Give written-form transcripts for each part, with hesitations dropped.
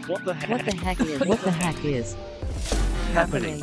What the heck? What the heck is? What the heck is Happening.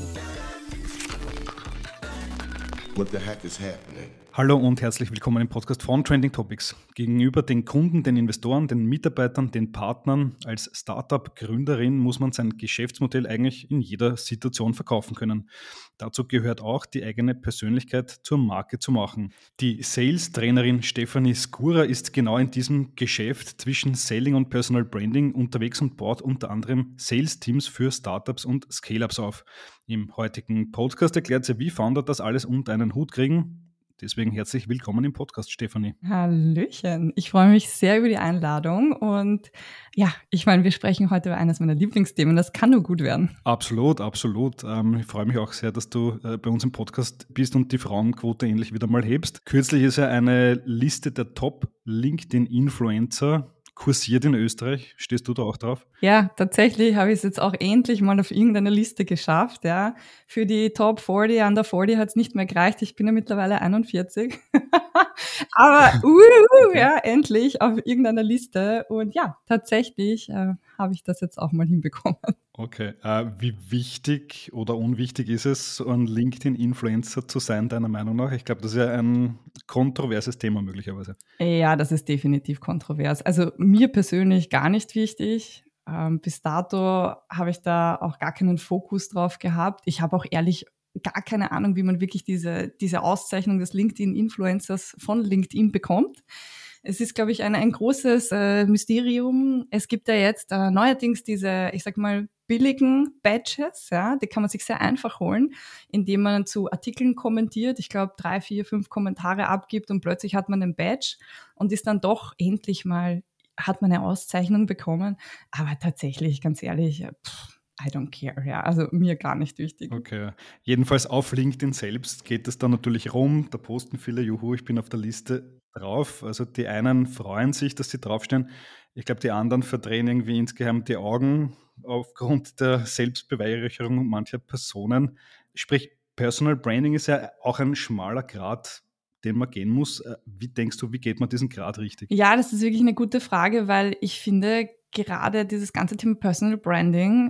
What the heck is happening? Hallo und herzlich willkommen im Podcast von Trending Topics. Gegenüber den Kunden, den Investoren, den Mitarbeitern, den Partnern als Startup-Gründerin muss man sein Geschäftsmodell eigentlich in jeder Situation verkaufen können. Dazu gehört auch, die eigene Persönlichkeit zur Marke zu machen. Die Sales-Trainerin Stefanie Skura ist genau in diesem Geschäft zwischen Selling und Personal Branding unterwegs und baut unter anderem Sales-Teams für Startups und Scale-Ups auf. Im heutigen Podcast erklärt sie, wie Founder das alles unter einen Hut kriegen. Deswegen herzlich willkommen im Podcast, Stefanie. Hallöchen, ich freue mich sehr über die Einladung und ja, ich meine, wir sprechen heute über eines meiner Lieblingsthemen, das kann nur gut werden. Absolut, absolut. Ich freue mich auch sehr, dass du bei uns im Podcast bist und die Frauenquote endlich wieder mal hebst. Kürzlich ist ja eine Liste der Top-LinkedIn-Influencer kursiert in Österreich. Stehst du da auch drauf? Ja, tatsächlich habe ich es jetzt auch endlich mal auf irgendeine Liste geschafft. Ja. Für die Top 40, Under 40 hat es nicht mehr gereicht. Ich bin ja mittlerweile 41. Aber ja, endlich auf irgendeiner Liste. Und ja, tatsächlich habe ich das jetzt auch mal hinbekommen. Okay. Wie wichtig oder unwichtig ist es, so ein LinkedIn-Influencer zu sein, deiner Meinung nach? Ich glaube, das ist ja ein kontroverses Thema möglicherweise. Ja, das ist definitiv kontrovers. Also mir persönlich gar nicht wichtig. Bis dato habe ich da auch gar keinen Fokus drauf gehabt. Ich habe auch ehrlich gar keine Ahnung, wie man wirklich diese Auszeichnung des LinkedIn-Influencers von LinkedIn bekommt. Es ist, glaube ich, ein großes Mysterium. Es gibt ja jetzt neuerdings diese, ich sag mal, billigen Badges, ja, die kann man sich sehr einfach holen, indem man zu Artikeln kommentiert, ich glaube 3, 4, 5 Kommentare abgibt und plötzlich hat man einen Badge und ist dann doch endlich mal, hat man eine Auszeichnung bekommen. Aber tatsächlich, ganz ehrlich, I don't care, ja, also mir gar nicht wichtig. Okay. Jedenfalls auf LinkedIn selbst geht es dann natürlich rum. Da posten viele, juhu, ich bin auf der Liste drauf. Also die einen freuen sich, dass sie draufstehen. Ich glaube, die anderen verdrehen irgendwie insgeheim die Augen aufgrund der Selbstbeweihräucherung mancher Personen. Sprich, Personal Branding ist ja auch ein schmaler Grat, den man gehen muss. Wie denkst du, wie geht man diesen Grad richtig? Ja, das ist wirklich eine gute Frage, weil ich finde, gerade dieses ganze Thema Personal Branding,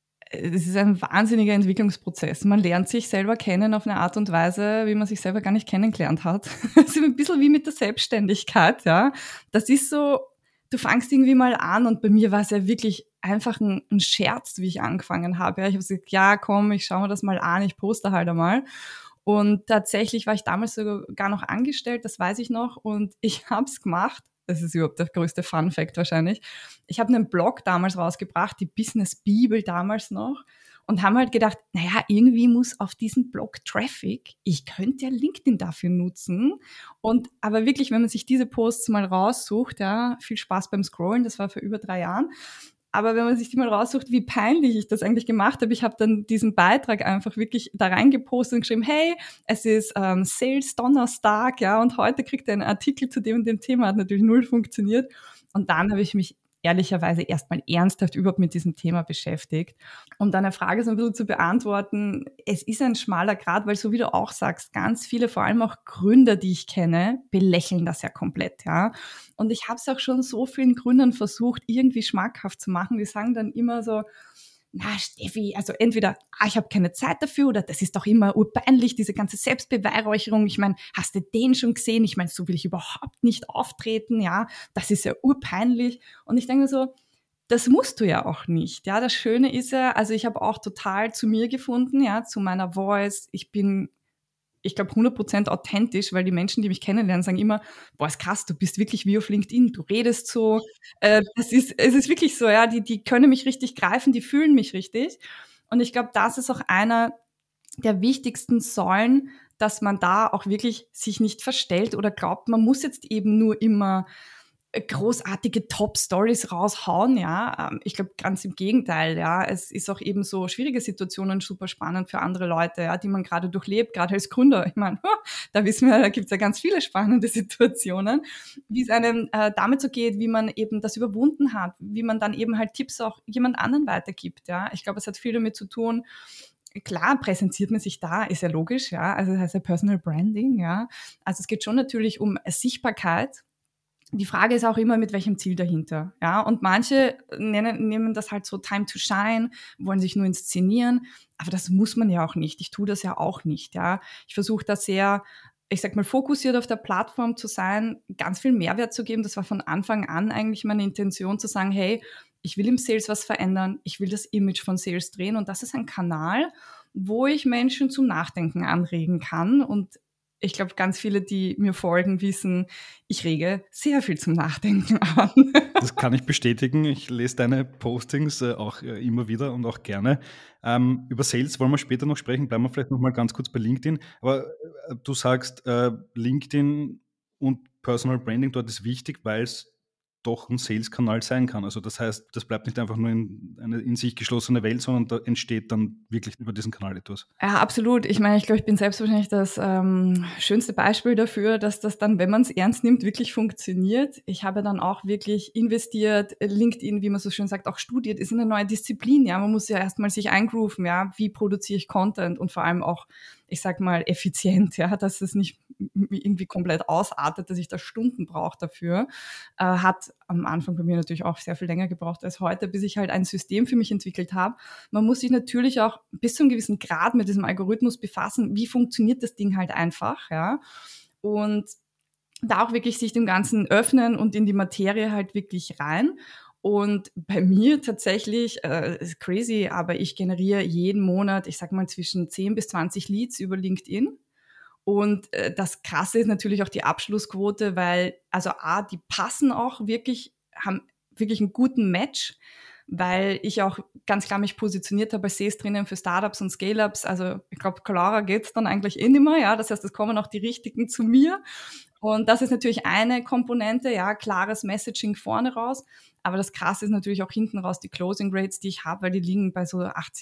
es ist ein wahnsinniger Entwicklungsprozess. Man lernt sich selber kennen auf eine Art und Weise, wie man sich selber gar nicht kennengelernt hat. Es ist ein bisschen wie mit der Selbstständigkeit, ja. Das ist so, du fangst irgendwie mal an und bei mir war es ja wirklich einfach ein Scherz, wie ich angefangen habe. Ja, ich habe gesagt, ja, komm, ich schaue mir das mal an, ich poste halt einmal. Und tatsächlich war ich damals sogar noch angestellt, das weiß ich noch, und ich habe es gemacht. Das ist überhaupt der größte Fun-Fact wahrscheinlich. Ich habe einen Blog damals rausgebracht, die Business Bibel damals noch, und haben halt gedacht, naja, irgendwie muss auf diesen Blog Traffic, ich könnte ja LinkedIn dafür nutzen. Und aber wirklich, wenn man sich diese Posts mal raussucht, ja, viel Spaß beim Scrollen, das war vor über 3 Jahren, aber wenn man sich die mal raussucht, wie peinlich ich das eigentlich gemacht habe, ich habe dann diesen Beitrag einfach wirklich da reingepostet und geschrieben, hey, es ist Sales Donnerstag, ja, und heute kriegt ihr einen Artikel zu dem und dem Thema, hat natürlich null funktioniert. Und dann habe ich mich ehrlicherweise erstmal ernsthaft überhaupt mit diesem Thema beschäftigt. Um deine Frage so ein bisschen zu beantworten, es ist ein schmaler Grat, weil so wie du auch sagst, ganz viele, vor allem auch Gründer, die ich kenne, belächeln das ja komplett, ja. Und ich habe es auch schon so vielen Gründern versucht, irgendwie schmackhaft zu machen. Die sagen dann immer so, na Steffi, also entweder, ich habe keine Zeit dafür oder das ist doch immer urpeinlich, diese ganze Selbstbeweihräucherung. Ich meine, hast du den schon gesehen? Ich meine, so will ich überhaupt nicht auftreten, ja. Das ist ja urpeinlich. Und ich denke mir so, das musst du ja auch nicht. Ja, das Schöne ist ja, also ich habe auch total zu mir gefunden, ja, zu meiner Voice. Ich glaube, 100% authentisch, weil die Menschen, die mich kennenlernen, sagen immer, boah, ist krass, du bist wirklich wie auf LinkedIn, du redest so. Es ist wirklich so, ja, die können mich richtig greifen, die fühlen mich richtig. Und ich glaube, das ist auch einer der wichtigsten Säulen, dass man da auch wirklich sich nicht verstellt oder glaubt, man muss jetzt eben nur immer großartige Top-Stories raushauen, ja. Ich glaube, ganz im Gegenteil, ja. Es ist auch eben so schwierige Situationen super spannend für andere Leute, ja, die man gerade durchlebt, gerade als Gründer. Ich meine, da wissen wir, da gibt es ja ganz viele spannende Situationen, wie es einem damit so geht, wie man eben das überwunden hat, wie man dann eben halt Tipps auch jemand anderen weitergibt, ja. Ich glaube, es hat viel damit zu tun. Klar, präsentiert man sich da, ist ja logisch, ja. Also das heißt ja Personal Branding, ja. Also es geht schon natürlich um Sichtbarkeit. die Frage ist auch immer, mit welchem Ziel dahinter. Ja? Und manche nehmen das halt so Time to Shine, wollen sich nur inszenieren, aber das muss man ja auch nicht. Ich tue das ja auch nicht. Ja? Ich versuche da sehr, ich sag mal, fokussiert auf der Plattform zu sein, ganz viel Mehrwert zu geben. Das war von Anfang an eigentlich meine Intention, zu sagen, hey, ich will im Sales was verändern, ich will das Image von Sales drehen, und das ist ein Kanal, wo ich Menschen zum Nachdenken anregen kann. Und ich glaube, ganz viele, die mir folgen, wissen, ich rege sehr viel zum Nachdenken an. Das kann ich bestätigen. Ich lese deine Postings auch immer wieder und auch gerne. Über Sales wollen wir später noch sprechen. Bleiben wir vielleicht noch mal ganz kurz bei LinkedIn. Aber du sagst, LinkedIn und Personal Branding dort ist wichtig, weil es doch ein Sales-Kanal sein kann. Also das heißt, das bleibt nicht einfach nur eine in sich geschlossene Welt, sondern da entsteht dann wirklich über diesen Kanal etwas. Ja, absolut. Ich meine, ich glaube, ich bin selbst wahrscheinlich das schönste Beispiel dafür, dass das dann, wenn man es ernst nimmt, wirklich funktioniert. Ich habe dann auch wirklich investiert, LinkedIn, wie man so schön sagt, auch studiert, ist eine neue Disziplin. Ja, man muss ja erstmal sich eingrooven, ja, wie produziere ich Content, und vor allem auch, ich sag mal, effizient, ja, dass es nicht irgendwie komplett ausartet, dass ich da Stunden brauche dafür. Hat am Anfang bei mir natürlich auch sehr viel länger gebraucht als heute, bis ich halt ein System für mich entwickelt habe. Man muss sich natürlich auch bis zu einem gewissen Grad mit diesem Algorithmus befassen. Wie funktioniert das Ding halt einfach, ja? Und da auch wirklich sich dem Ganzen öffnen und in die Materie halt wirklich rein. Und bei mir tatsächlich, ist crazy, aber ich generiere jeden Monat, ich sag mal, zwischen 10 bis 20 Leads über LinkedIn. Und das Krasse ist natürlich auch die Abschlussquote, weil, also A, die passen auch wirklich, haben wirklich einen guten Match, weil ich auch ganz klar mich positioniert habe als Sales-Trainerin für Startups und Scale-Ups. Also ich glaube, klarer geht's dann eigentlich eh nicht mehr. Ja? Das heißt, es kommen auch die Richtigen zu mir. Und das ist natürlich eine Komponente, ja, klares Messaging vorne raus. Aber das Krasse ist natürlich auch hinten raus die Closing Rates, die ich habe, weil die liegen bei so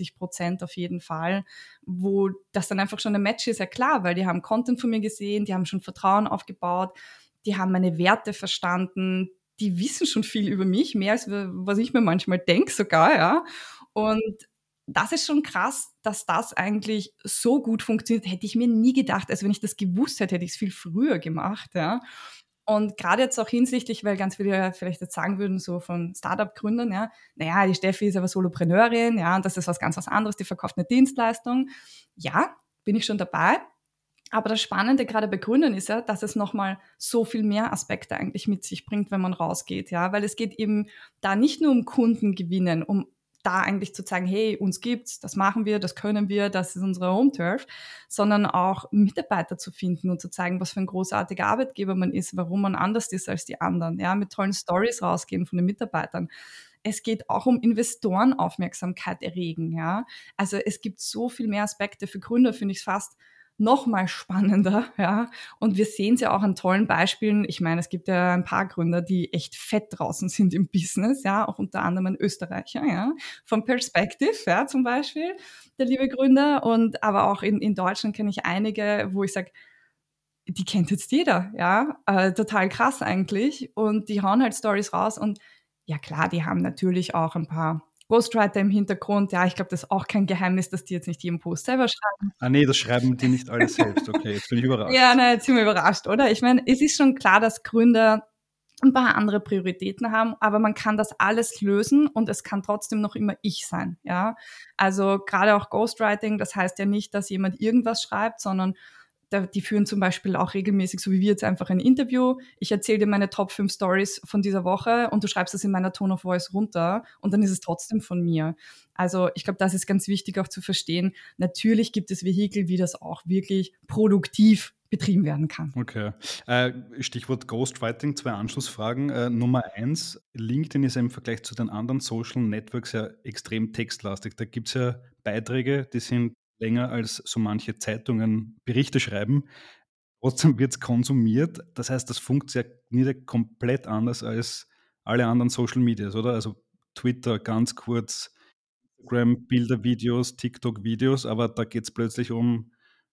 80% auf jeden Fall, wo das dann einfach schon ein Match ist, ja klar, weil die haben Content von mir gesehen, die haben schon Vertrauen aufgebaut, die haben meine Werte verstanden, die wissen schon viel über mich, mehr als was ich mir manchmal denke sogar, ja. Und das ist schon krass, dass das eigentlich so gut funktioniert. Hätte ich mir nie gedacht. Also wenn ich das gewusst hätte, hätte ich es viel früher gemacht, ja. Und gerade jetzt auch hinsichtlich, weil ganz viele vielleicht jetzt sagen würden, so von Startup-Gründern, ja, naja, die Steffi ist aber Solopreneurin, ja, und das ist was anderes, die verkauft eine Dienstleistung. Ja, bin ich schon dabei. Aber das Spannende gerade bei Gründern ist ja, dass es nochmal so viel mehr Aspekte eigentlich mit sich bringt, wenn man rausgeht, ja, weil es geht eben da nicht nur um Kunden gewinnen, um da eigentlich zu zeigen, hey, uns gibt's, das machen wir, das können wir, das ist unsere Home-Turf, sondern auch Mitarbeiter zu finden und zu zeigen, was für ein großartiger Arbeitgeber man ist, warum man anders ist als die anderen, ja, mit tollen Stories rausgehen von den Mitarbeitern. Es geht auch um Investorenaufmerksamkeit erregen, ja. Also es gibt so viel mehr Aspekte. Für Gründer finde ich es fast noch mal spannender, ja. Und wir sehen es ja auch an tollen Beispielen. Ich meine, es gibt ja ein paar Gründer, die echt fett draußen sind im Business, ja, auch unter anderem ein Österreicher, ja, von Perspective, ja, zum Beispiel, der liebe Gründer. Und aber auch in Deutschland kenne ich einige, wo ich sage, die kennt jetzt jeder, ja, total krass eigentlich. Und die hauen halt Stories raus. Und ja klar, die haben natürlich auch ein paar Ghostwriter im Hintergrund. Ja, ich glaube, das ist auch kein Geheimnis, dass die jetzt nicht jeden Post selber schreiben. Ah nee, das schreiben die nicht alle selbst. Okay, jetzt bin ich überrascht. Ja, na, jetzt sind wir überrascht, oder? Ich meine, es ist schon klar, dass Gründer ein paar andere Prioritäten haben, aber man kann das alles lösen und es kann trotzdem noch immer ich sein, ja. Also gerade auch Ghostwriting, das heißt ja nicht, dass jemand irgendwas schreibt, sondern die führen zum Beispiel auch regelmäßig, so wie wir jetzt, einfach ein Interview. Ich erzähle dir meine Top 5 Stories von dieser Woche und du schreibst das in meiner Tone of Voice runter und dann ist es trotzdem von mir. Also ich glaube, das ist ganz wichtig auch zu verstehen. Natürlich gibt es Vehikel, wie das auch wirklich produktiv betrieben werden kann. Okay. Stichwort Ghostwriting, 2 Anschlussfragen. Nummer 1, LinkedIn ist ja im Vergleich zu den anderen Social Networks ja extrem textlastig. Da gibt es ja Beiträge, die sind länger als so manche Zeitungen Berichte schreiben. Trotzdem wird es konsumiert. Das heißt, das funktioniert ja komplett anders als alle anderen Social Medias, oder? Also Twitter ganz kurz, Instagram Bilder, Videos, TikTok Videos, aber da geht es plötzlich um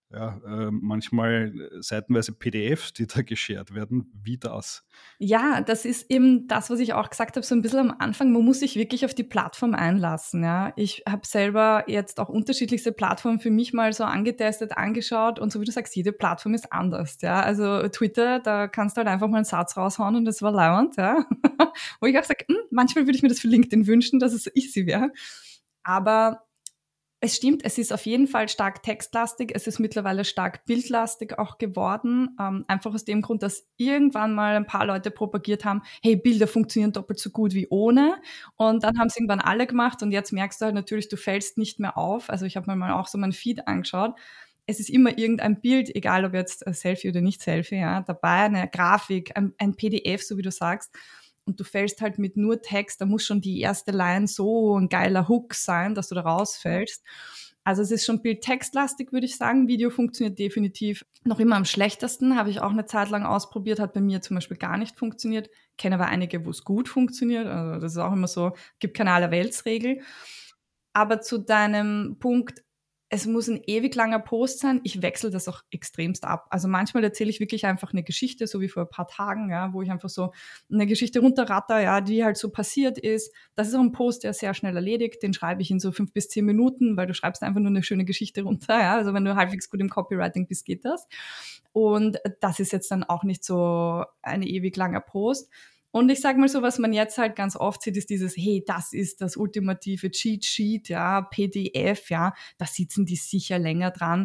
manchmal seitenweise PDFs, die da geshared werden, wie das. Ja, das ist eben das, was ich auch gesagt habe, so ein bisschen am Anfang. Man muss sich wirklich auf die Plattform einlassen. Ja. Ich habe selber jetzt auch unterschiedlichste Plattformen für mich mal so angetestet, angeschaut und so wie du sagst, jede Plattform ist anders. Ja. Also Twitter, da kannst du halt einfach mal einen Satz raushauen und das war lauernd. Ja. Wo ich auch sage, manchmal würde ich mir das für LinkedIn wünschen, dass es so easy wäre. Aber es stimmt, es ist auf jeden Fall stark textlastig, es ist mittlerweile stark bildlastig auch geworden, einfach aus dem Grund, dass irgendwann mal ein paar Leute propagiert haben, hey, Bilder funktionieren doppelt so gut wie ohne, und dann haben es irgendwann alle gemacht und jetzt merkst du halt natürlich, du fällst nicht mehr auf. Also ich habe mir mal auch so meinen Feed angeschaut, es ist immer irgendein Bild, egal ob jetzt Selfie oder nicht Selfie, ja, dabei, eine Grafik, ein PDF, so wie du sagst. Und du fällst halt mit nur Text, da muss schon die erste Line so ein geiler Hook sein, dass du da rausfällst. Also es ist schon bildtextlastig, würde ich sagen. Video funktioniert definitiv noch immer am schlechtesten. Habe ich auch eine Zeit lang ausprobiert, hat bei mir zum Beispiel gar nicht funktioniert. Kenne aber einige, wo es gut funktioniert. Also das ist auch immer so, gibt keine Allerweltsregel. Aber zu deinem Punkt, es muss ein ewig langer Post sein. Ich wechsle das auch extremst ab. Also manchmal erzähle ich wirklich einfach eine Geschichte, so wie vor ein paar Tagen, ja, wo ich einfach so eine Geschichte runterratter, ja, die halt so passiert ist. Das ist auch ein Post, der ist sehr schnell erledigt. Den schreibe ich in so 5 bis 10 Minuten, weil du schreibst einfach nur eine schöne Geschichte runter. Ja. Also wenn du halbwegs gut im Copywriting bist, geht das. Und das ist jetzt dann auch nicht so ein ewig langer Post. Und ich sage mal so, was man jetzt halt ganz oft sieht, ist dieses, hey, das ist das ultimative Cheat Sheet, ja, PDF, ja, da sitzen die sicher länger dran.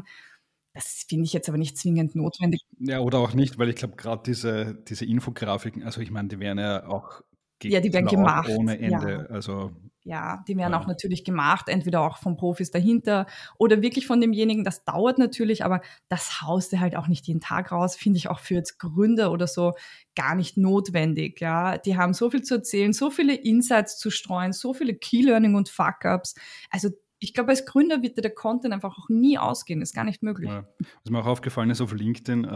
Das finde ich jetzt aber nicht zwingend notwendig. Ja, oder auch nicht, weil ich glaube, gerade diese Infografiken, also ich meine, die werden ja auch Ja, die werden geklaut gemacht. ohne Ja, Ende. Also, ja, die werden auch ja. natürlich gemacht, entweder auch von Profis dahinter oder wirklich von demjenigen. Das dauert natürlich, aber das haust du halt auch nicht jeden Tag raus, finde ich auch für jetzt Gründer oder so gar nicht notwendig. Ja, die haben so viel zu erzählen, so viele Insights zu streuen, so viele Key-Learning und Fuck-Ups. Also ich glaube, als Gründer wird dir der Content einfach auch nie ausgehen, ist gar nicht möglich. Ja. Was mir auch aufgefallen ist auf LinkedIn,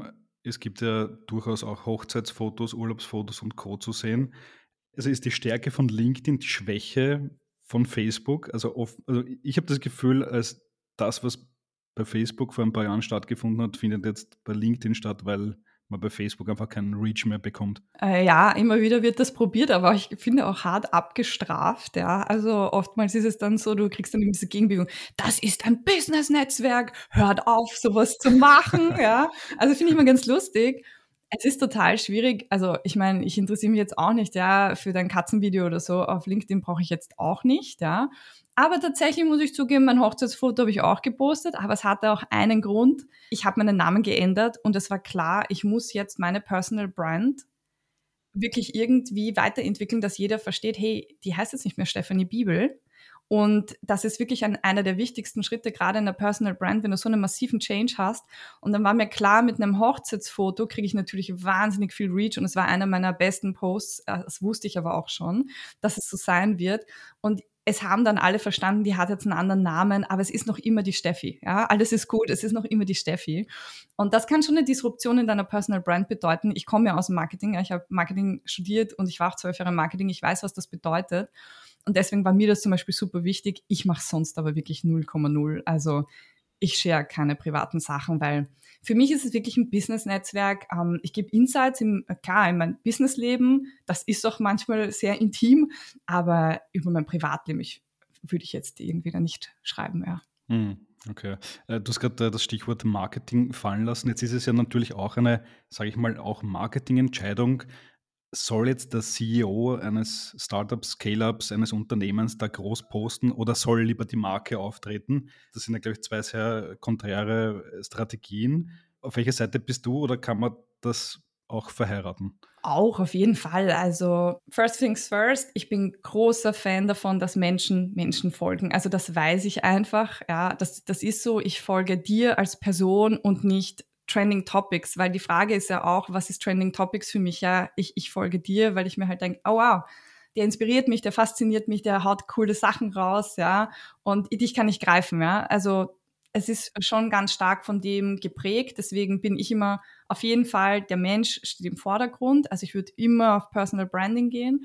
es gibt ja durchaus auch Hochzeitsfotos, Urlaubsfotos und Co. zu sehen. Also ist die Stärke von LinkedIn die Schwäche von Facebook? Also ich habe das Gefühl, als das, was bei Facebook vor ein paar Jahren stattgefunden hat, findet jetzt bei LinkedIn statt, weil man bei Facebook einfach keinen Reach mehr bekommt. Ja, immer wieder wird das probiert, aber ich finde auch hart abgestraft, ja. Also oftmals ist es dann so, du kriegst dann eben diese Gegenbewegung, das ist ein Business-Netzwerk, hört auf, sowas zu machen, ja. Also finde ich mal ganz lustig. Es ist total schwierig. Also ich meine, ich interessiere mich jetzt auch nicht, ja, für dein Katzenvideo oder so. Auf LinkedIn brauche ich jetzt auch nicht, ja. Aber tatsächlich muss ich zugeben, mein Hochzeitsfoto habe ich auch gepostet, aber es hatte auch einen Grund. Ich habe meinen Namen geändert und es war klar, ich muss jetzt meine Personal Brand wirklich irgendwie weiterentwickeln, dass jeder versteht, hey, die heißt jetzt nicht mehr Stefanie Biebel. Und das ist wirklich einer der wichtigsten Schritte, gerade in der Personal Brand, wenn du so einen massiven Change hast. Und dann war mir klar, mit einem Hochzeitsfoto kriege ich natürlich wahnsinnig viel Reach und es war einer meiner besten Posts. Das wusste ich aber auch schon, dass es so sein wird. Und es haben dann alle verstanden, die hat jetzt einen anderen Namen, aber es ist noch immer die Steffi. Ja, alles ist gut, es ist noch immer die Steffi. Und das kann schon eine Disruption in deiner Personal Brand bedeuten. Ich komme ja aus dem Marketing, ich habe Marketing studiert und ich war auch 12 Jahre im Marketing, ich weiß, was das bedeutet. Und deswegen war mir das zum Beispiel super wichtig. Ich mache sonst aber wirklich 0,0. Also ich share keine privaten Sachen, weil für mich ist es wirklich ein Business-Netzwerk. Ich gebe Insights klar, in mein Businessleben. Das ist auch manchmal sehr intim, aber über mein Privatleben würde ich jetzt irgendwie da nicht schreiben, ja. Okay. Du hast gerade das Stichwort Marketing fallen lassen. Jetzt ist es ja natürlich auch eine, sage ich mal, auch Marketingentscheidung. Soll jetzt der CEO eines Startups, Scale-Ups, eines Unternehmens da groß posten oder soll lieber die Marke auftreten? Das sind ja, glaube ich, zwei sehr konträre Strategien. Auf welcher Seite bist du oder kann man das auch verheiraten? Auch auf jeden Fall. Also first things first, ich bin großer Fan davon, dass Menschen folgen. Also das weiß ich einfach. Ja, das ist so, ich folge dir als Person und nicht Trending Topics, weil die Frage ist ja auch, was ist Trending Topics für mich? Ja, ich folge dir, weil ich mir halt denke, oh wow, der inspiriert mich, der fasziniert mich, der haut coole Sachen raus, ja, und dich kann ich greifen, ja. Also es ist schon ganz stark von dem geprägt, deswegen bin ich immer auf jeden Fall, der Mensch steht im Vordergrund. Also ich würde immer auf Personal Branding gehen.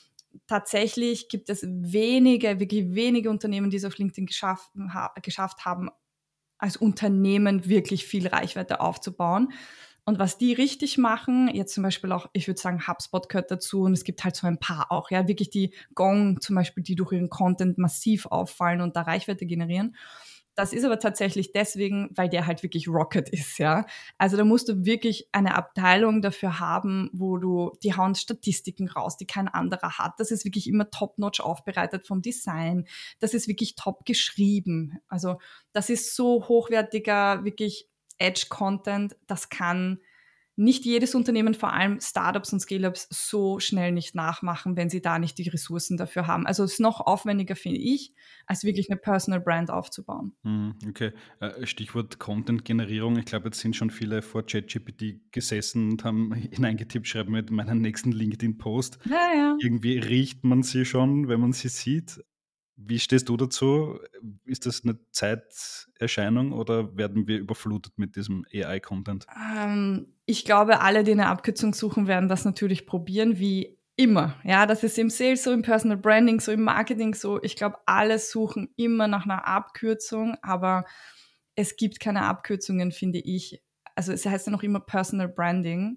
Tatsächlich gibt es wirklich wenige Unternehmen, die es auf LinkedIn geschafft haben, als Unternehmen wirklich viel Reichweite aufzubauen. Und was die richtig machen, jetzt zum Beispiel auch, ich würde sagen, HubSpot gehört dazu und es gibt halt so ein paar auch, ja, wirklich die Gong zum Beispiel, die durch ihren Content massiv auffallen und da Reichweite generieren. Das ist aber tatsächlich deswegen, weil der halt wirklich Rocket ist, ja. Also da musst du wirklich eine Abteilung dafür haben, die hauen Statistiken raus, die kein anderer hat. Das ist wirklich immer top-notch aufbereitet vom Design. Das ist wirklich top geschrieben. Also das ist so hochwertiger, wirklich Edge-Content, das kann nicht jedes Unternehmen, vor allem Startups und Scale-Ups, so schnell nicht nachmachen, wenn sie da nicht die Ressourcen dafür haben. Also es ist noch aufwendiger, finde ich, als wirklich eine Personal Brand aufzubauen. Okay. Stichwort Content-Generierung. Ich glaube, jetzt sind schon viele vor ChatGPT gesessen und haben hineingetippt, schreiben mir meinen nächsten LinkedIn-Post. Ja, ja. Irgendwie riecht man sie schon, wenn man sie sieht. Wie stehst du dazu? Ist das eine Zeiterscheinung oder werden wir überflutet mit diesem AI-Content? Ich glaube, alle, die eine Abkürzung suchen, werden das natürlich probieren, wie immer. Ja, das ist im Sales so, im Personal Branding so, im Marketing so. Ich glaube, alle suchen immer nach einer Abkürzung, aber es gibt keine Abkürzungen, finde ich. Also es heißt ja noch immer Personal Branding.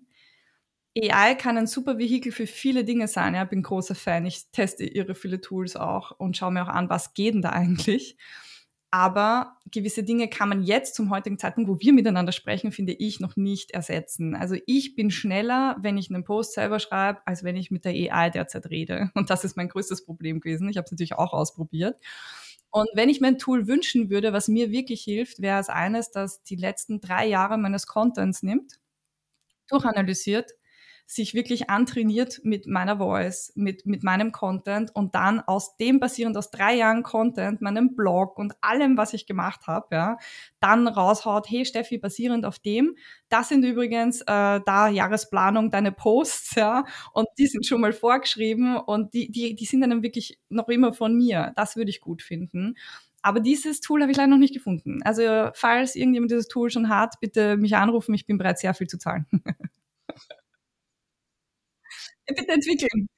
AI kann ein super Vehikel für viele Dinge sein. Ja, bin großer Fan. Ich teste irre viele Tools auch und schaue mir auch an, was geht denn da eigentlich. Aber gewisse Dinge kann man jetzt zum heutigen Zeitpunkt, wo wir miteinander sprechen, finde ich, noch nicht ersetzen. Also ich bin schneller, wenn ich einen Post selber schreibe, als wenn ich mit der AI derzeit rede. Und das ist mein größtes Problem gewesen. Ich habe es natürlich auch ausprobiert. Und wenn ich mir ein Tool wünschen würde, was mir wirklich hilft, wäre es eines, das die letzten 3 Jahre meines Contents nimmt, durchanalysiert, sich wirklich antrainiert mit meiner Voice, mit meinem Content und dann aus dem basierend aus 3 Jahren Content, meinem Blog und allem, was ich gemacht habe, ja, dann raushaut, hey Steffi, basierend auf dem, das sind übrigens da Jahresplanung, deine Posts, ja, und die sind schon mal vorgeschrieben und die sind dann wirklich noch immer von mir. Das würde ich gut finden. Aber dieses Tool habe ich leider noch nicht gefunden. Also falls irgendjemand dieses Tool schon hat, bitte mich anrufen, ich bin bereit, sehr viel zu zahlen. Bitte entwickeln.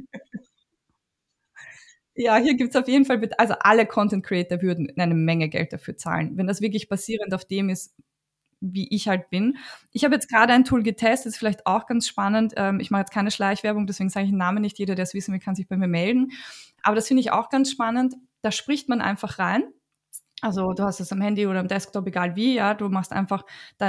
Ja, hier gibt's auf jeden Fall, also alle Content Creator würden eine Menge Geld dafür zahlen, wenn das wirklich basierend auf dem ist, wie ich halt bin. Ich habe jetzt gerade ein Tool getestet, ist vielleicht auch ganz spannend. Ich mache jetzt keine Schleichwerbung, deswegen sage ich den Namen nicht. Jeder, der es wissen will, kann sich bei mir melden. Aber das finde ich auch ganz spannend. Da spricht man einfach rein. Also du hast es am Handy oder am Desktop, egal wie, ja, du machst einfach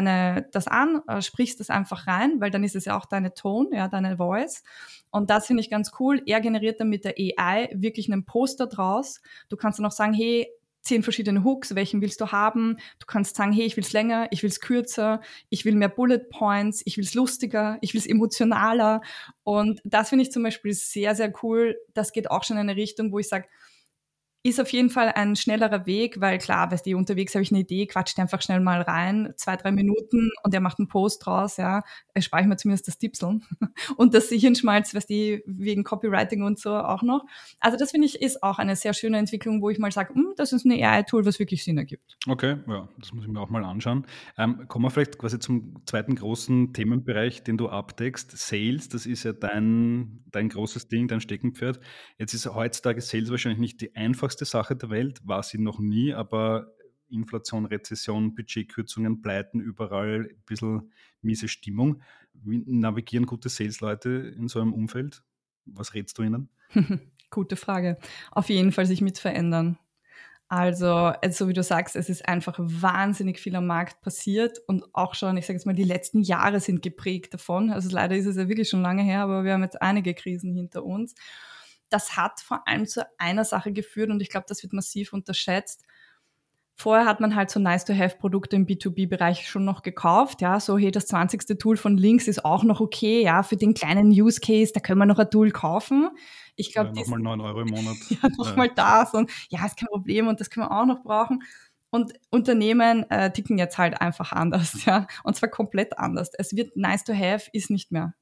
das an, sprichst das einfach rein, weil dann ist es ja auch deine Tone, ja, deine Voice. Und das finde ich ganz cool. Er generiert dann mit der AI wirklich einen Poster draus. Du kannst dann auch sagen, hey, 10 verschiedene Hooks, welchen willst du haben? Du kannst sagen, hey, ich will es länger, ich will es kürzer, ich will mehr Bullet Points, ich will es lustiger, ich will es emotionaler. Und das finde ich zum Beispiel sehr, sehr cool. Das geht auch schon in eine Richtung, wo ich sage, ist auf jeden Fall ein schnellerer Weg, weil klar, weißt du, unterwegs habe ich eine Idee, quatscht einfach schnell mal rein, 2, 3 Minuten und er macht einen Post draus, ja. Spare ich mir zumindest das Tipseln und das Hirnschmalz, weißt du, wegen Copywriting und so auch noch. Also das finde ich ist auch eine sehr schöne Entwicklung, wo ich mal sage, das ist eine AI-Tool, was wirklich Sinn ergibt. Okay, ja, das muss ich mir auch mal anschauen. Kommen wir vielleicht quasi zum zweiten großen Themenbereich, den du abdeckst. Sales, das ist ja dein großes Ding, dein Steckenpferd. Jetzt ist heutzutage Sales wahrscheinlich nicht die einfachste Sache der Welt, war sie noch nie, aber Inflation, Rezession, Budgetkürzungen, Pleiten, überall ein bisschen miese Stimmung. Wie navigieren gute Sales-Leute in so einem Umfeld? Was rätst du ihnen? Gute Frage. Auf jeden Fall sich mit verändern. Also, so wie du sagst, es ist einfach wahnsinnig viel am Markt passiert und auch schon, ich sage jetzt mal, die letzten Jahre sind geprägt davon. Also leider ist es ja wirklich schon lange her, aber wir haben jetzt einige Krisen hinter uns. Das hat vor allem zu einer Sache geführt und ich glaube, das wird massiv unterschätzt. Vorher hat man halt so Nice-to-have-Produkte im B2B-Bereich schon noch gekauft, ja, so hey, das 20. Tool von links ist auch noch okay, ja, für den kleinen Use-Case, da können wir noch ein Tool kaufen. Ich glaube, Nochmal 9 Euro im Monat. ja, nochmal das und ja, ist kein Problem und das können wir auch noch brauchen. Und Unternehmen ticken jetzt halt einfach anders, ja, und zwar komplett anders. Es wird nice to have, ist nicht mehr.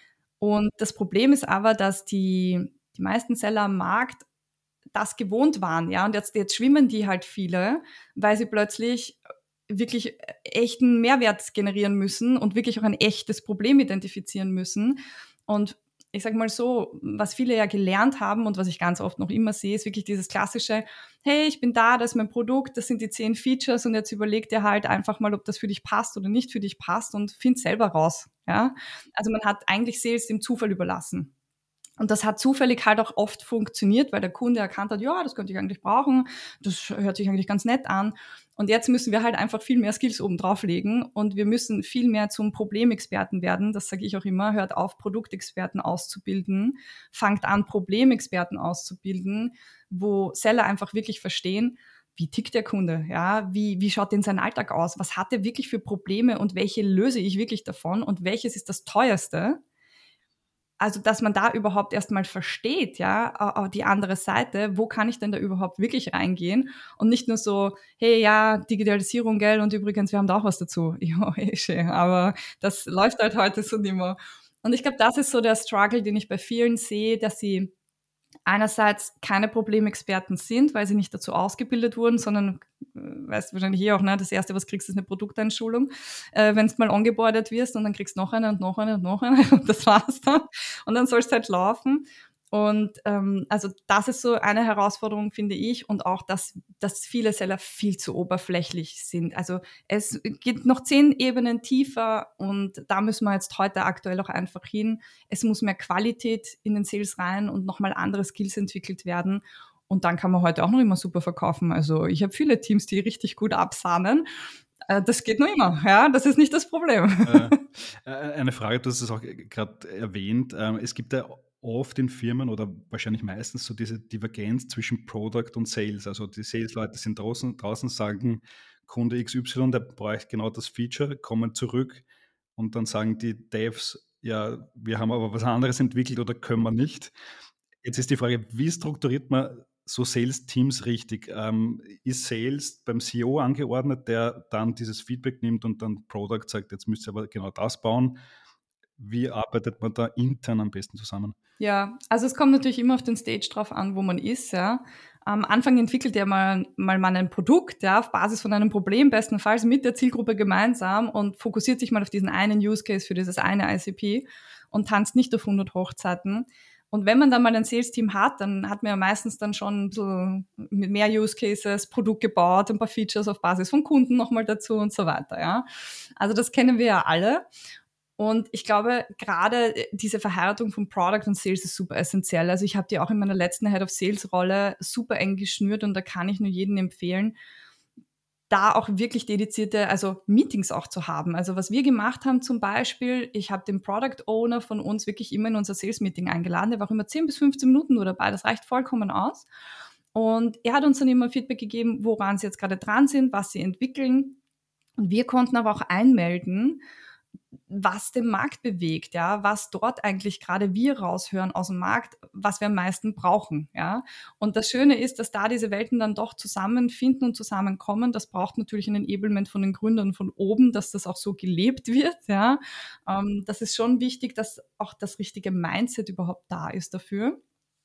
Und das Problem ist aber, dass die meisten Seller am Markt das gewohnt waren, ja, und jetzt schwimmen die halt viele, weil sie plötzlich wirklich echten Mehrwert generieren müssen und wirklich auch ein echtes Problem identifizieren müssen. Und ich sage mal so, was viele ja gelernt haben und was ich ganz oft noch immer sehe, ist wirklich dieses klassische, hey, ich bin da, das ist mein Produkt, das sind die 10 Features und jetzt überleg dir halt einfach mal, ob das für dich passt oder nicht für dich passt und find selber raus. Ja? Also man hat eigentlich Sales dem Zufall überlassen. Und das hat zufällig halt auch oft funktioniert, weil der Kunde erkannt hat, ja, das könnte ich eigentlich brauchen, das hört sich eigentlich ganz nett an. Und jetzt müssen wir halt einfach viel mehr Skills oben drauflegen und wir müssen viel mehr zum Problemexperten werden. Das sage ich auch immer, hört auf, Produktexperten auszubilden, fangt an, Problemexperten auszubilden, wo Seller einfach wirklich verstehen, wie tickt der Kunde, ja, wie schaut denn sein Alltag aus, was hat er wirklich für Probleme und welche löse ich wirklich davon und welches ist das teuerste? Also, dass man da überhaupt erst mal versteht, ja, die andere Seite, wo kann ich denn da überhaupt wirklich reingehen und nicht nur so: „Hey, ja, Digitalisierung, gell, und übrigens, wir haben da auch was dazu.“ Ja, schön, aber das läuft halt heute so nimmer. Und ich glaube, das ist so der Struggle, den ich bei vielen sehe, dass sie einerseits keine Problemexperten sind, weil sie nicht dazu ausgebildet wurden, sondern, weißt du wahrscheinlich auch, ne, das Erste, was kriegst, ist eine Produkteinschulung, wenn du mal ongeboardet wirst und dann kriegst du noch eine und noch eine und noch eine und das war's dann. Und dann soll's halt laufen. Und also das ist so eine Herausforderung, finde ich, und auch, dass viele Seller viel zu oberflächlich sind. Also es geht noch 10 Ebenen tiefer und da müssen wir jetzt heute aktuell auch einfach hin. Es muss mehr Qualität in den Sales rein und nochmal andere Skills entwickelt werden. Und dann kann man heute auch noch immer super verkaufen. Also ich habe viele Teams, die richtig gut absahnen. Das geht noch immer, ja, das ist nicht das Problem. Eine Frage, du hast es auch gerade erwähnt. Es gibt ja oft in Firmen oder wahrscheinlich meistens so diese Divergenz zwischen Product und Sales. Also die Sales-Leute sind draußen sagen, Kunde XY, der braucht genau das Feature, kommen zurück und dann sagen die Devs, ja, wir haben aber was anderes entwickelt oder können wir nicht. Jetzt ist die Frage, wie strukturiert man so Sales-Teams richtig? Ist Sales beim CEO angeordnet, der dann dieses Feedback nimmt und dann Product sagt, jetzt müsst ihr aber genau das bauen? Wie arbeitet man da intern am besten zusammen? Ja, also es kommt natürlich immer auf den Stage drauf an, wo man ist, ja. Am Anfang entwickelt ja mal man ein Produkt, ja, auf Basis von einem Problem, bestenfalls mit der Zielgruppe gemeinsam und fokussiert sich mal auf diesen einen Use Case für dieses eine ICP und tanzt nicht auf 100 Hochzeiten. Und wenn man dann mal ein Sales-Team hat, dann hat man ja meistens dann schon ein bisschen mit mehr Use Cases, Produkt gebaut, ein paar Features auf Basis von Kunden nochmal dazu und so weiter, ja. Also das kennen wir ja alle. Und ich glaube, gerade diese Verheiratung von Product und Sales ist super essentiell. Also ich habe die auch in meiner letzten Head of Sales Rolle super eng geschnürt und da kann ich nur jedem empfehlen, da auch wirklich dedizierte, also Meetings auch zu haben. Also was wir gemacht haben zum Beispiel, ich habe den Product Owner von uns wirklich immer in unser Sales Meeting eingeladen. Der war auch immer 10 bis 15 Minuten nur dabei. Das reicht vollkommen aus. Und er hat uns dann immer Feedback gegeben, woran sie jetzt gerade dran sind, was sie entwickeln. Und wir konnten aber auch einmelden, was den Markt bewegt, ja, was dort eigentlich gerade wir raushören aus dem Markt, was wir am meisten brauchen, ja. Und das Schöne ist, dass da diese Welten dann doch zusammenfinden und zusammenkommen. Das braucht natürlich ein Enablement von den Gründern von oben, dass das auch so gelebt wird, ja. Das ist schon wichtig, dass auch das richtige Mindset überhaupt da ist dafür.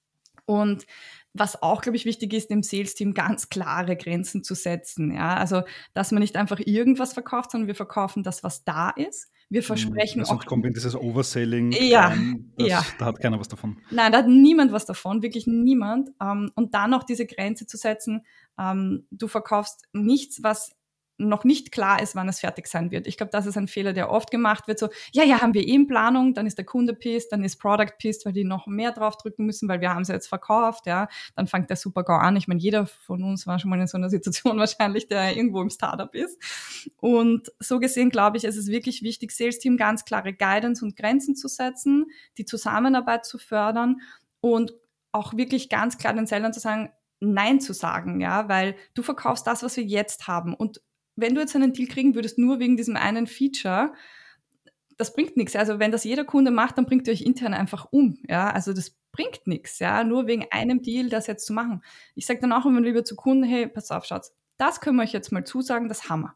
Und was auch, glaube ich, wichtig ist, dem Sales-Team ganz klare Grenzen zu setzen. Ja, also, dass man nicht einfach irgendwas verkauft, sondern wir verkaufen das, was da ist. Wir versprechen Weil auch, sonst kommt in dieses Overselling ja, rein, ja. da hat keiner was davon. Nein, da hat niemand was davon, wirklich niemand. Und dann noch diese Grenze zu setzen, du verkaufst nichts, was noch nicht klar ist, wann es fertig sein wird. Ich glaube, das ist ein Fehler, der oft gemacht wird. So, ja, ja, haben wir in Planung, dann ist der Kunde pissed, dann ist Product pissed, weil die noch mehr draufdrücken müssen, weil wir haben sie jetzt verkauft, ja. Dann fängt der Super-GAU an. Ich meine, jeder von uns war schon mal in so einer Situation wahrscheinlich, der irgendwo im Startup ist. Und so gesehen, glaube ich, es ist wirklich wichtig, Sales-Team ganz klare Guidance und Grenzen zu setzen, die Zusammenarbeit zu fördern und auch wirklich ganz klar den Sellern zu sagen, Nein zu sagen, ja, weil du verkaufst das, was wir jetzt haben. Und wenn du jetzt einen Deal kriegen würdest, nur wegen diesem einen Feature, das bringt nichts. Also wenn das jeder Kunde macht, dann bringt ihr euch intern einfach um. Ja, also das bringt nichts, ja, nur wegen einem Deal das jetzt zu machen. Ich sage dann auch immer lieber zu Kunden, hey, pass auf, Schatz, das können wir euch jetzt mal zusagen, das haben wir.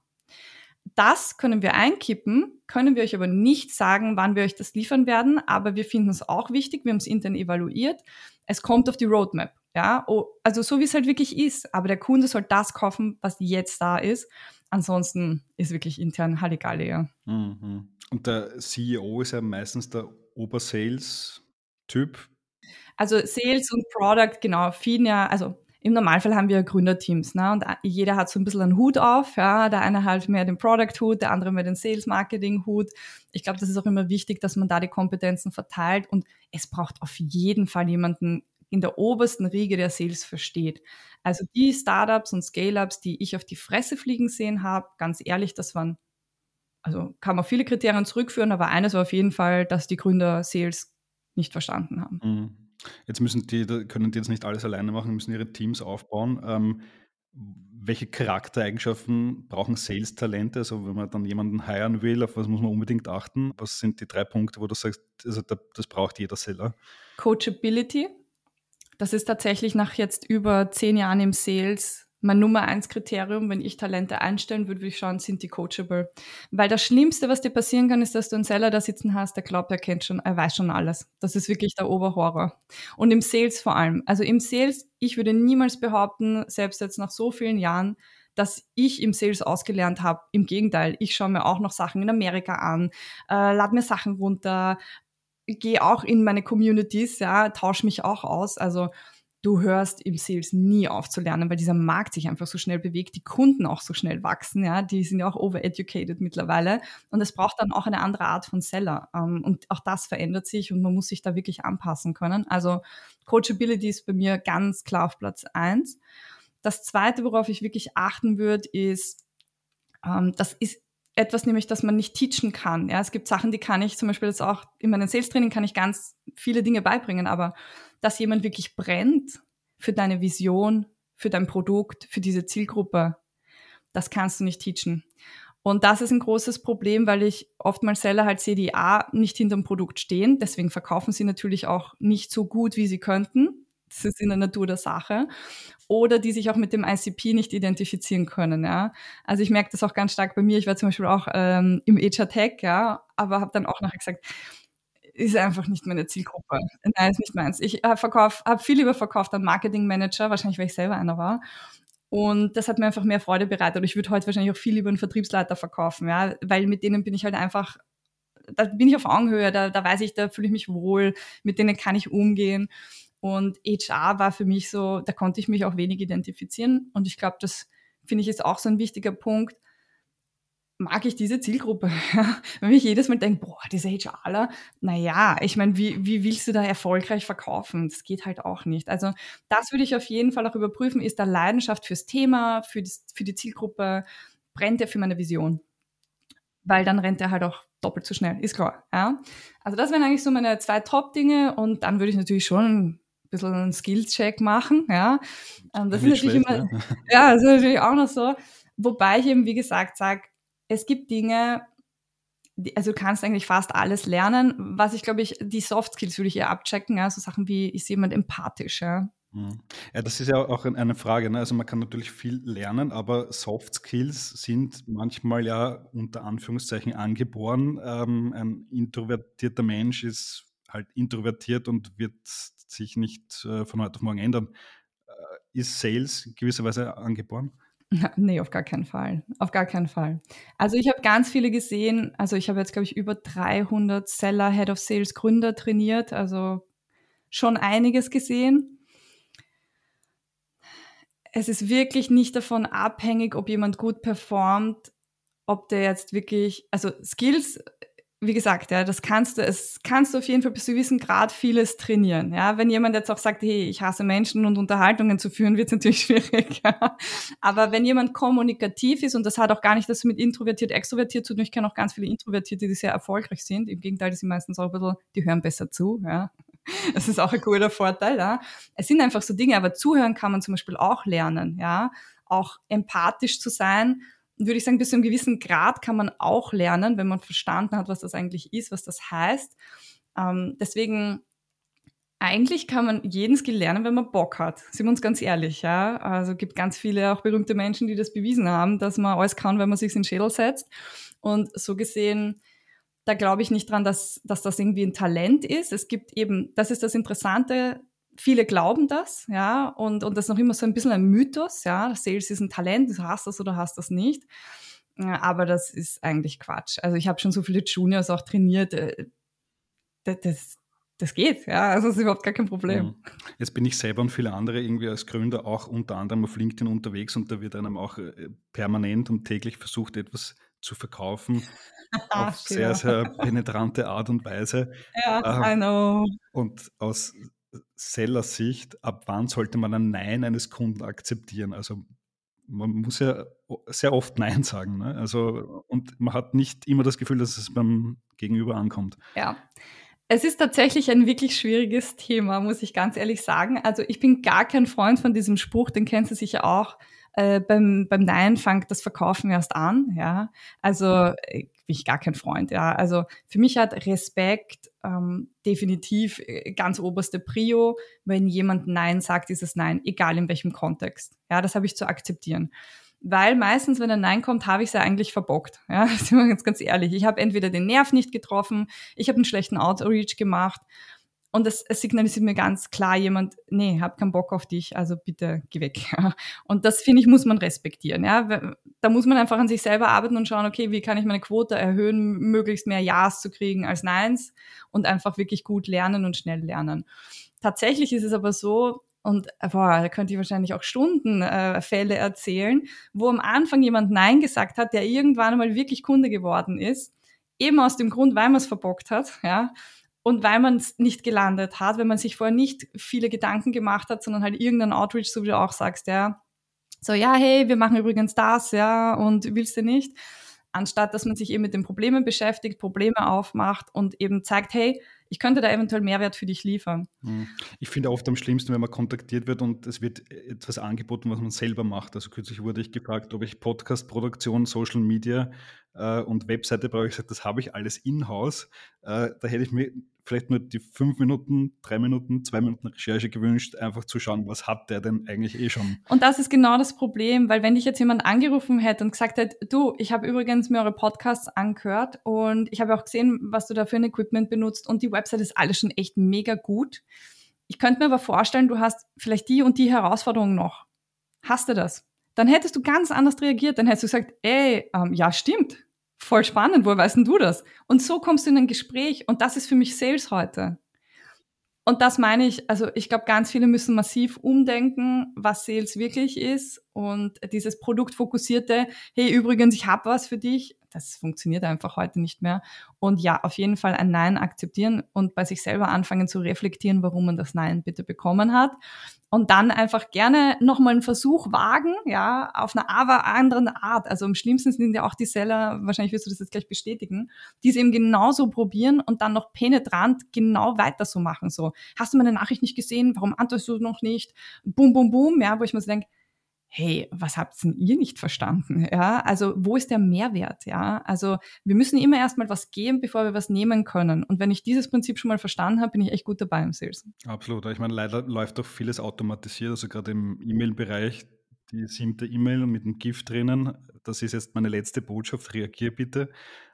Das können wir einkippen, können wir euch aber nicht sagen, wann wir euch das liefern werden, aber wir finden es auch wichtig, wir haben es intern evaluiert, es kommt auf die Roadmap, ja, also so wie es halt wirklich ist, aber der Kunde soll das kaufen, was jetzt da ist, ansonsten ist wirklich intern Halligalli, ja. Mhm. Und der CEO ist ja meistens der Obersales-Typ Typ? Also Sales und Product, genau, feeden ja, also im Normalfall haben wir Gründerteams, ne? Und jeder hat so ein bisschen einen Hut auf, ja. Der eine halt mehr den Product-Hut, der andere mehr den Sales-Marketing-Hut. Ich glaube, das ist auch immer wichtig, dass man da die Kompetenzen verteilt und es braucht auf jeden Fall jemanden in der obersten Riege, der Sales versteht. Also die Startups und Scale-Ups, die ich auf die Fresse fliegen sehen habe, ganz ehrlich, das waren, also kann man auf viele Kriterien zurückführen, aber eines war auf jeden Fall, dass die Gründer Sales nicht verstanden haben. Mhm. Jetzt können die jetzt nicht alles alleine machen, müssen ihre Teams aufbauen. Welche Charaktereigenschaften brauchen Sales-Talente? Also wenn man dann jemanden hiren will, auf was muss man unbedingt achten? Was sind die 3 Punkte, wo du sagst, also das braucht jeder Seller? Coachability, das ist tatsächlich nach jetzt über 10 Jahren im Sales mein Nummer 1 Kriterium. Wenn ich Talente einstellen würde, würde ich schauen, sind die coachable. Weil das Schlimmste, was dir passieren kann, ist, dass du einen Seller da sitzen hast, der glaubt, er weiß schon alles. Das ist wirklich der Oberhorror. Und im Sales vor allem. Also im Sales, ich würde niemals behaupten, selbst jetzt nach so vielen Jahren, dass ich im Sales ausgelernt habe. Im Gegenteil, ich schaue mir auch noch Sachen in Amerika an, lade mir Sachen runter, gehe auch in meine Communities, ja, tausche mich auch aus. Also du hörst im Sales nie auf zu lernen, weil dieser Markt sich einfach so schnell bewegt, die Kunden auch so schnell wachsen, ja, die sind ja auch overeducated mittlerweile und es braucht dann auch eine andere Art von Seller und auch das verändert sich und man muss sich da wirklich anpassen können. Also Coachability ist bei mir ganz klar auf Platz 1. Das Zweite, worauf ich wirklich achten würde, ist, das ist etwas nämlich, das man nicht teachen kann. Ja, es gibt Sachen, die kann ich zum Beispiel jetzt auch in meinem Sales-Training kann ich ganz viele Dinge beibringen, aber dass jemand wirklich brennt für deine Vision, für dein Produkt, für diese Zielgruppe, das kannst du nicht teachen. Und das ist ein großes Problem, weil ich oftmals Seller halt sehe, die A, nicht hinterm Produkt stehen, deswegen verkaufen sie natürlich auch nicht so gut, wie sie könnten. Das ist in der Natur der Sache. Oder die sich auch mit dem ICP nicht identifizieren können, ja. Also ich merke das auch ganz stark bei mir. Ich war zum Beispiel auch im HR Tech, ja, aber habe dann auch nachher gesagt, ist einfach nicht meine Zielgruppe. Nein, ist nicht meins. Ich habe viel lieber verkauft an Marketing Manager, wahrscheinlich weil ich selber einer war. Und das hat mir einfach mehr Freude bereitet. Und ich würde heute wahrscheinlich auch viel lieber einen Vertriebsleiter verkaufen, ja, weil mit denen bin ich halt einfach, da bin ich auf Augenhöhe, da weiß ich, da fühle ich mich wohl, mit denen kann ich umgehen. Und HR war für mich so, da konnte ich mich auch wenig identifizieren. Und ich glaube, das finde ich ist auch so ein wichtiger Punkt. Mag ich diese Zielgruppe? Wenn ich jedes Mal denke, boah, diese HRler, naja, ich meine, wie willst du da erfolgreich verkaufen? Das geht halt auch nicht. Also das würde ich auf jeden Fall auch überprüfen. Ist da Leidenschaft fürs Thema, für die Zielgruppe? Brennt er für meine Vision? Weil dann rennt er halt auch doppelt so schnell, ist klar. Ja? Also das wären eigentlich so meine 2 Top-Dinge und dann würde ich natürlich schon ein bisschen einen Skills-Check machen. Ja? Das ist Nicht natürlich schlecht, immer, ja. ja, das ist natürlich auch noch so. Wobei ich eben, wie gesagt, sage, es gibt Dinge, also du kannst eigentlich fast alles lernen. Was ich glaube ich, die Soft Skills würde ich eher abchecken, ja? So Sachen wie, ist jemand empathisch, ja? Mhm. Ja, das ist ja auch eine Frage, ne? Also man kann natürlich viel lernen, aber Soft Skills sind manchmal ja unter Anführungszeichen angeboren. Ein introvertierter Mensch ist halt introvertiert und wird sich nicht von heute auf morgen ändern. Ist Sales in gewisser Weise angeboren? Ne, auf gar keinen Fall. Auf gar keinen Fall. Also, ich habe ganz viele gesehen. Also, ich habe jetzt, glaube ich, über 300 Seller, Head of Sales, Gründer trainiert, also schon einiges gesehen. Es ist wirklich nicht davon abhängig, ob jemand gut performt, ob der jetzt wirklich, also Skills, wie gesagt, ja, es kannst du auf jeden Fall bis zu einem gewissen Grad vieles trainieren. Ja, wenn jemand jetzt auch sagt, hey, ich hasse Menschen und Unterhaltungen zu führen, wird es natürlich schwierig. Ja. Aber wenn jemand kommunikativ ist, und das hat auch gar nicht das mit introvertiert, extrovertiert zu tun, ich kenne auch ganz viele Introvertierte, die sehr erfolgreich sind. Im Gegenteil, die sind meistens auch ein bisschen, die hören besser zu. Ja. Das ist auch ein guter Vorteil. Ja. Es sind einfach so Dinge, aber zuhören kann man zum Beispiel auch lernen. Ja. Auch empathisch zu sein, würde ich sagen, bis zu einem gewissen Grad kann man auch lernen, wenn man verstanden hat, was das eigentlich ist, was das heißt. Deswegen, eigentlich kann man jeden Skill lernen, wenn man Bock hat. Sind wir uns ganz ehrlich, ja? Also gibt ganz viele auch berühmte Menschen, die das bewiesen haben, dass man alles kann, wenn man sich in den Schädel setzt. Und so gesehen, da glaube ich nicht dran, dass das irgendwie ein Talent ist. Es gibt eben, das ist das Interessante, viele glauben das, ja, und das ist noch immer so ein bisschen ein Mythos, ja, Sales ist ein Talent, du hast das oder hast das nicht. Ja, aber das ist eigentlich Quatsch. Also ich habe schon so viele Juniors auch trainiert, das, das geht, ja, also das ist überhaupt gar kein Problem. Jetzt bin ich selber und viele andere irgendwie als Gründer auch unter anderem auf LinkedIn unterwegs und da wird einem auch permanent und täglich versucht, etwas zu verkaufen auf sehr, Shiva. sehr penetrante Art und Weise. Ja, Äh, I know. Und aus Sellersicht, ab wann sollte man ein Nein eines Kunden akzeptieren? Also man muss ja sehr oft Nein sagen. Ne? Also, und man hat nicht immer das Gefühl, dass es beim Gegenüber ankommt. Ja. Es ist tatsächlich ein wirklich schwieriges Thema, muss ich ganz ehrlich sagen. Also ich bin gar kein Freund von diesem Spruch, den kennst du sicher auch. Beim Nein fängt das Verkaufen erst an. Ja, also bin ich gar kein Freund. Ja, also für mich hat Respekt definitiv ganz oberste Prio. Wenn jemand Nein sagt, ist es Nein, egal in welchem Kontext. Ja, das habe ich zu akzeptieren. Weil meistens, wenn ein Nein kommt, habe ich es ja eigentlich verbockt. Ja, sind wir ganz ehrlich. Ich habe entweder den Nerv nicht getroffen, ich habe einen schlechten Outreach gemacht und es signalisiert mir ganz klar jemand, nee, hab keinen Bock auf dich, also bitte geh weg. Ja. Und das, finde ich, muss man respektieren. Ja. Da muss man einfach an sich selber arbeiten und schauen, okay, wie kann ich meine Quote erhöhen, möglichst mehr Ja's zu kriegen als Neins und einfach wirklich gut lernen und schnell lernen. Tatsächlich ist es aber so, und da könnte ich wahrscheinlich auch Stunden Fälle erzählen, wo am Anfang jemand Nein gesagt hat, der irgendwann einmal wirklich Kunde geworden ist, eben aus dem Grund, weil man es verbockt hat, ja, und weil man es nicht gelandet hat, wenn man sich vorher nicht viele Gedanken gemacht hat, sondern halt irgendein Outreach, so wie du auch sagst, ja, so, ja, hey, wir machen übrigens das, ja, und willst du nicht? Anstatt, dass man sich eben mit den Problemen beschäftigt, Probleme aufmacht und eben zeigt, hey, ich könnte da eventuell Mehrwert für dich liefern. Ich finde oft am schlimmsten, wenn man kontaktiert wird und es wird etwas angeboten, was man selber macht. Also kürzlich wurde ich gefragt, ob ich Podcast-Produktion, Social Media und Webseite brauche. Ich gesagt, das habe ich alles in-house. Da hätte ich mir vielleicht nur die 5 Minuten, 3 Minuten, 2 Minuten Recherche gewünscht, einfach zu schauen, was hat der denn eigentlich eh schon. Und das ist genau das Problem, weil wenn dich jetzt jemand angerufen hätte und gesagt hätte, du, ich habe übrigens mir eure Podcasts angehört und ich habe auch gesehen, was du da für ein Equipment benutzt und die Website ist alles schon echt mega gut. Ich könnte mir aber vorstellen, du hast vielleicht die und die Herausforderung noch. Hast du das? Dann hättest du ganz anders reagiert. Dann hättest du gesagt, ey, ja, stimmt. Voll spannend, woher weißt denn du das? Und so kommst du in ein Gespräch und das ist für mich Sales heute. Und das meine ich, also ich glaube, ganz viele müssen massiv umdenken, was Sales wirklich ist und dieses produktfokussierte, hey, übrigens, ich habe was für dich, das funktioniert einfach heute nicht mehr. Und ja, auf jeden Fall ein Nein akzeptieren und bei sich selber anfangen zu reflektieren, warum man das Nein bitte bekommen hat. Und dann einfach gerne nochmal einen Versuch wagen, ja, auf eine andere Art. Also am schlimmsten sind ja auch die Seller, wahrscheinlich wirst du das jetzt gleich bestätigen, die es eben genauso probieren und dann noch penetrant genau weiter so machen. So, hast du meine Nachricht nicht gesehen? Warum antwortest du noch nicht? Boom, boom, boom, ja, wo ich mir so denke, hey, was habt denn ihr nicht verstanden? Ja, also wo ist der Mehrwert? Ja, also wir müssen immer erstmal was geben, bevor wir was nehmen können. Und wenn ich dieses Prinzip schon mal verstanden habe, bin ich echt gut dabei im Sales. Absolut. Ich meine, leider läuft doch vieles automatisiert, also gerade im E-Mail-Bereich, die 7. E-Mail mit dem GIF drinnen, das ist jetzt meine letzte Botschaft, reagier bitte,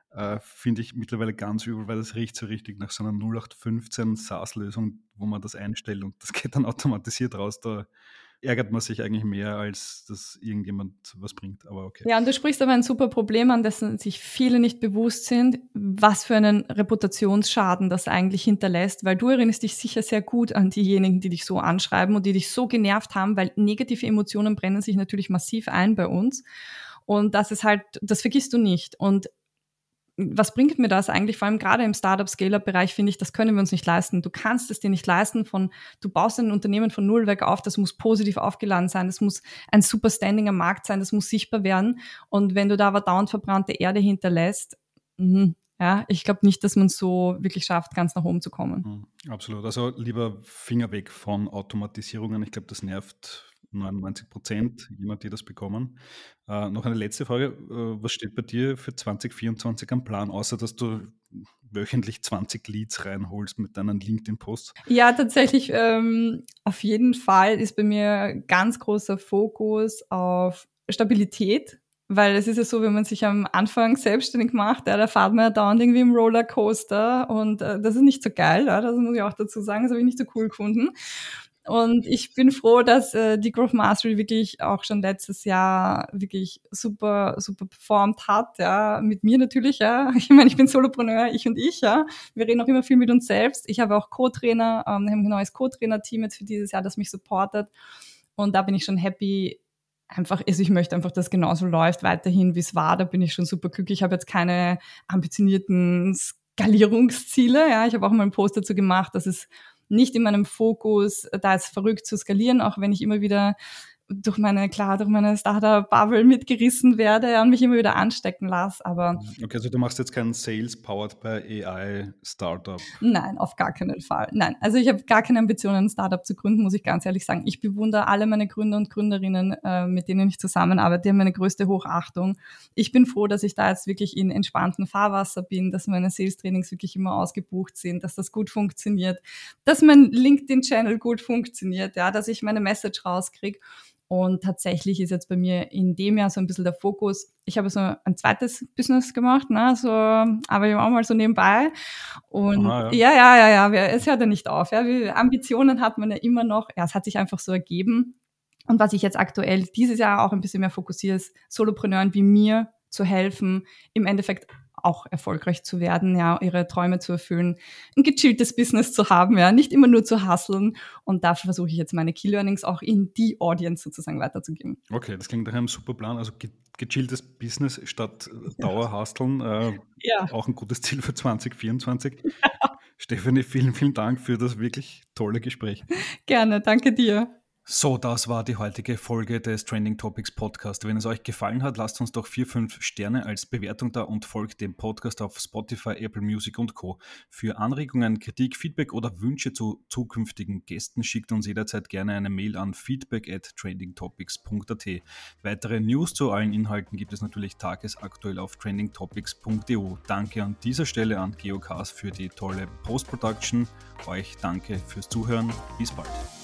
finde ich mittlerweile ganz übel, weil das riecht so richtig nach so einer 0815 SaaS-Lösung, wo man das einstellt und das geht dann automatisiert raus. Da ärgert man sich eigentlich mehr, als dass irgendjemand was bringt. Aber okay. Ja, und du sprichst aber ein super Problem an, dessen sich viele nicht bewusst sind, was für einen Reputationsschaden das eigentlich hinterlässt, weil du erinnerst dich sicher sehr gut an diejenigen, die dich so anschreiben und die dich so genervt haben, weil negative Emotionen brennen sich natürlich massiv ein bei uns. Und das ist halt, das vergisst du nicht. Und was bringt mir das eigentlich? Vor allem gerade im Startup-Scale-Up-Bereich finde ich, das können wir uns nicht leisten. Du kannst es dir nicht leisten du baust ein Unternehmen von null weg auf, das muss positiv aufgeladen sein, das muss ein super Standing am Markt sein, das muss sichtbar werden. Und wenn du da aber dauernd verbrannte Erde hinterlässt, ja, ich glaube nicht, dass man es so wirklich schafft, ganz nach oben zu kommen. Absolut. Also lieber Finger weg von Automatisierungen. Ich glaube, das nervt 99%, jemand, die das bekommen. Noch eine letzte Frage. Was steht bei dir für 2024 am Plan, außer dass du wöchentlich 20 Leads reinholst mit deinen LinkedIn-Posts? Ja, tatsächlich, auf jeden Fall ist bei mir ganz großer Fokus auf Stabilität, weil es ist ja so, wenn man sich am Anfang selbstständig macht, da fährt man ja dauernd irgendwie im Rollercoaster und das ist nicht so geil, ja, das muss ich auch dazu sagen, das habe ich nicht so cool gefunden. Und ich bin froh, dass die Growth Mastery wirklich auch schon letztes Jahr wirklich super, super performt hat, ja, mit mir natürlich, ja. Ich meine, ich bin Solopreneur, ich und ich, ja. Wir reden auch immer viel mit uns selbst. Ich habe auch Co-Trainer, wir haben ein neues Co-Trainer-Team jetzt für dieses Jahr, das mich supportet. Und da bin ich schon happy, einfach, also ich möchte einfach, dass es genauso läuft weiterhin, wie es war. Da bin ich schon super glücklich. Ich habe jetzt keine ambitionierten Skalierungsziele. Ja, ich habe auch mal einen Post dazu gemacht, dass es nicht in meinem Fokus, da ist verrückt zu skalieren, auch wenn ich immer wieder durch meine Startup-Bubble mitgerissen werde und mich immer wieder anstecken lasse. Aber Okay, also du machst jetzt keinen Sales powered by AI Startup. nein, auf gar keinen Fall. Nein, also ich habe gar keine Ambitionen, ein Startup zu gründen, muss ich ganz ehrlich sagen. Ich bewundere alle meine Gründer und Gründerinnen, mit denen ich zusammenarbeite. Die haben meine größte Hochachtung. Ich bin froh, dass ich da jetzt wirklich in entspanntem Fahrwasser bin, dass meine Sales-Trainings wirklich immer ausgebucht sind, dass das gut funktioniert, dass mein LinkedIn-Channel gut funktioniert, ja, dass ich meine Message rauskriege. Und tatsächlich ist jetzt bei mir in dem Jahr so ein bisschen der Fokus. Ich habe so ein zweites Business gemacht, ne, so, aber ich war auch mal so nebenbei. Und Aha, ja, es hört ja nicht auf. Ja. Ambitionen hat man ja immer noch. Ja, es hat sich einfach so ergeben. Und was ich jetzt aktuell dieses Jahr auch ein bisschen mehr fokussiere, ist Solopreneuren wie mir zu helfen, im Endeffekt auch erfolgreich zu werden, ja, ihre Träume zu erfüllen, ein gechilltes Business zu haben, ja, nicht immer nur zu hustlen. Und dafür versuche ich jetzt meine Key Learnings auch in die Audience sozusagen weiterzugeben. okay, das klingt nach einem super Plan. Also gechilltes Business statt Dauerhasteln. Ja, Auch ein gutes Ziel für 2024. Stefanie, vielen, vielen Dank für das wirklich tolle Gespräch. gerne, danke dir. So, das war die heutige Folge des Trending Topics Podcast. Wenn es euch gefallen hat, lasst uns doch 4-5 Sterne als Bewertung da und folgt dem Podcast auf Spotify, Apple Music und Co. Für Anregungen, Kritik, Feedback oder Wünsche zu zukünftigen Gästen schickt uns jederzeit gerne eine Mail an feedback@trendingtopics.at. Weitere News zu allen Inhalten gibt es natürlich tagesaktuell auf trendingtopics.eu. Danke an dieser Stelle an Geocast für die tolle Post-Production. Euch danke fürs Zuhören. Bis bald.